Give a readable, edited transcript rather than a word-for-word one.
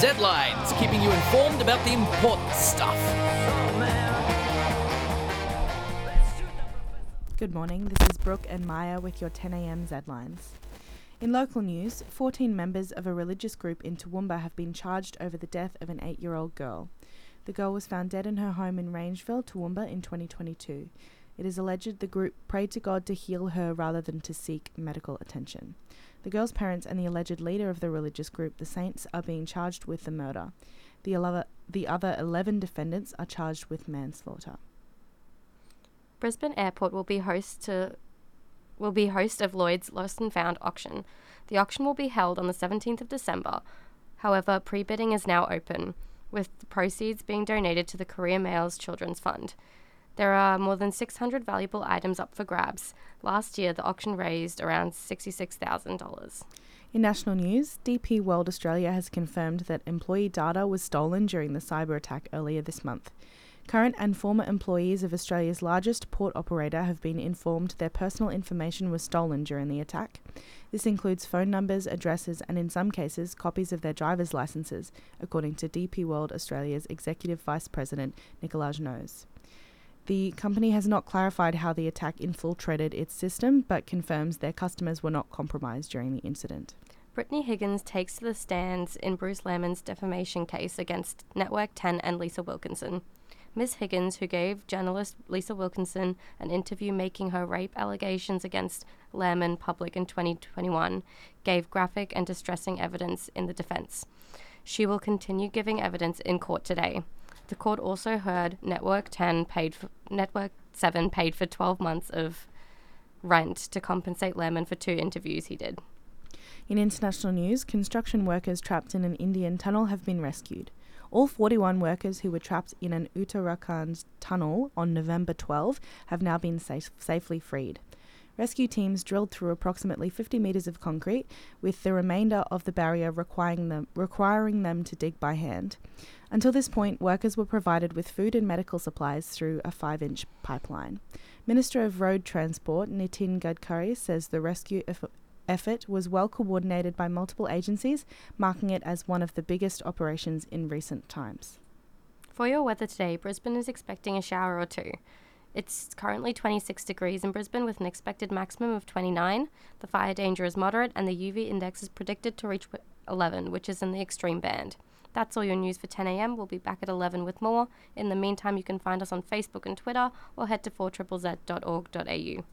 Z-Lines, keeping you informed about the important stuff. Good morning, this is Brooke and Maya with your 10am Z-Lines. In local news, 14 members of a religious group in Toowoomba have been charged over the death of an 8-year-old girl. The girl was found dead in her home in Rangeville, Toowoomba in 2022. It is alleged the group prayed to God to heal her rather than to seek medical attention. The girl's parents and the alleged leader of the religious group, the Saints, are being charged with the murder. The other 11 defendants are charged with manslaughter. Brisbane Airport will be host of Lloyd's Lost and Found auction. The auction will be held on the 17th of December. However, pre-bidding is now open, with the proceeds being donated to the Courier Mail's Children's Fund. There are more than 600 valuable items up for grabs. Last year, the auction raised around $66,000. In national news, DP World Australia has confirmed that employee data was stolen during the cyber attack earlier this month. Current and former employees of Australia's largest port operator have been informed their personal information was stolen during the attack. This includes phone numbers, addresses, and in some cases, copies of their driver's licenses, according to DP World Australia's Executive Vice President, Nicolaj Knows. The company has not clarified how the attack infiltrated its system, but confirms their customers were not compromised during the incident. Brittany Higgins takes to the stands in Bruce Lehrmann's defamation case against Network 10 and Lisa Wilkinson. Ms. Higgins, who gave journalist Lisa Wilkinson an interview making her rape allegations against Lehrmann public in 2021, gave graphic and distressing evidence in the defense. She will continue giving evidence in court today. The court also heard Network 7 paid for 12 months of rent to compensate Lehrmann for 2 interviews he did. In international news, construction workers trapped in an Indian tunnel have been rescued. All 41 workers who were trapped in an Uttarakhand tunnel on November 12 have now been safely freed. Rescue teams drilled through approximately 50 metres of concrete, with the remainder of the barrier requiring them to dig by hand. Until this point, workers were provided with food and medical supplies through a 5-inch pipeline. Minister of Road Transport Nitin Gadkari says the rescue effort was well coordinated by multiple agencies, marking it as one of the biggest operations in recent times. For your weather today, Brisbane is expecting a shower or two. It's currently 26 degrees in Brisbane with an expected maximum of 29. The fire danger is moderate and the UV index is predicted to reach 11, which is in the extreme band. That's all your news for 10am. We'll be back at 11 with more. In the meantime, you can find us on Facebook and Twitter or head to 4ZZZ.org.au.